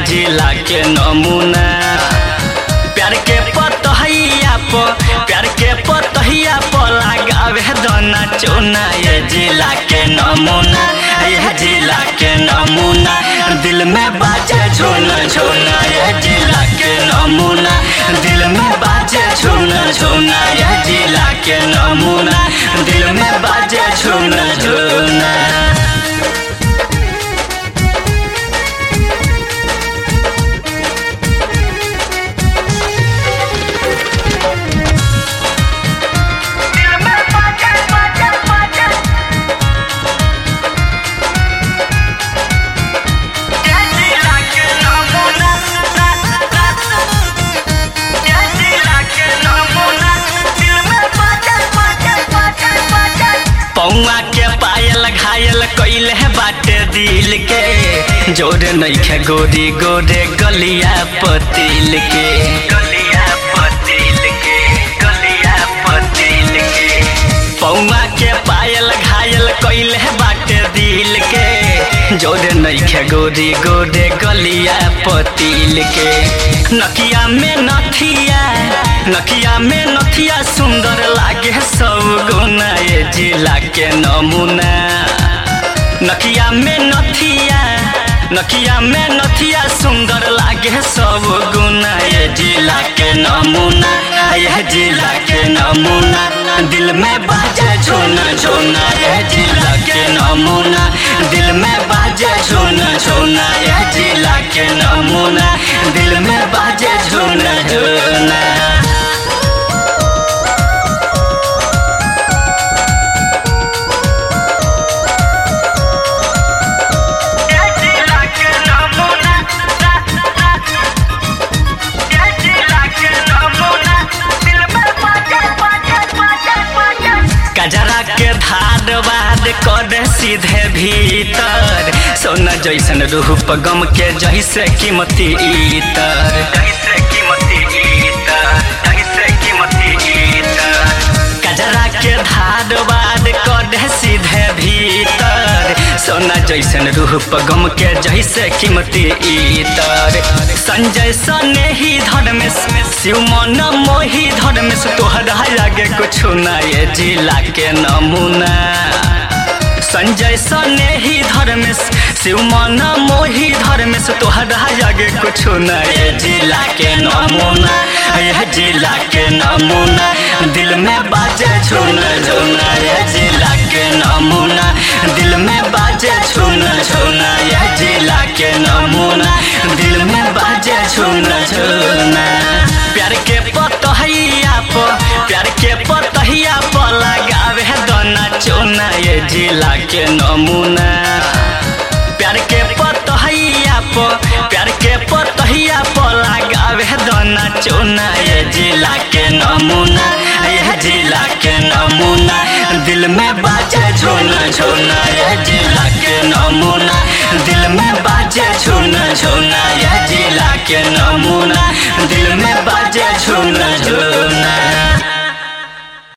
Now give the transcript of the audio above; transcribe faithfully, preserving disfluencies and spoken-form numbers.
जिला के नमूना। प्यार के पतहिया प प्यार के पतहिया प लगावे दोना चोना ये जिला के नमूना, ये जिला के नमूना। दिल में बाजे झूना झूना ये जिला के नमूना, दिल में बाजे झूना झूना ये जिला के नमूना, दिल में बाजे झूना झूना। पौआ के पायल घायल कइले बाटे दिल के, जोरे नइखे गोरी गोरे गलिया पतिल के, गलिया पतिल के, गलिया पतिल के। पौआ के पायल घायल कइले बाटे दिल के, जोरे नइखे गोरी गोरे गलिया पतिल के। नकिया में नथिया नकिया में नथिया सुंदर लागे सब गुना ये जिला के नमूना। नकिया में नथिया नकिया में नथिया सुंदर लागे सब गुना ये जिला के नमूना, ये जिला के नमूना। दिल में बाजे झूना झूना ये जिला के नमूना, दिल में बाजे झूना झूना ये जिला के नमूना, दिल में बाजे झूना झूना। गजरा के धार वाद कर सीधे भीतर, सोना जैसन रूप गम के जैसे कीमती इतर, जैसे कीमती इतर, जैसे कीमती इतर। गजरा के धार वाद कर सीधे भीतर, सोना जैसन रूप गम के जैसे कीमती इतर। संजय सने ही धर्मेश शिव मन मोही धर्मेश तोहरा आगे कुछ ना ये जिला के नमूना। संजय सने ही धर्मेश शिव मन मोही धर्मेश तोहरा आगे कुछ ना ये जिला के नमूना, ये जिला के नमूना। दिल में बाजे झूना झूना ये जिला के नमूना, दिल में बाजे झूना झूना ये जिला के नमूना, दिल में बाजे झूना झूना। प्यार के पतहिया प प्यार के पतहिया प लगावे दोना चोना ये जिला के नमूना। प्यार के पतहिया प प्यार के पतहिया प लगावे दोना चोना ये जिला के नमूना, ये जिला के नमूना। दिल में बाजे झूना झूना ये जिला के नमूना, दिल में बाजे झूना झूना ये जिला के नमूना, दिल में बाजे झूना झूना।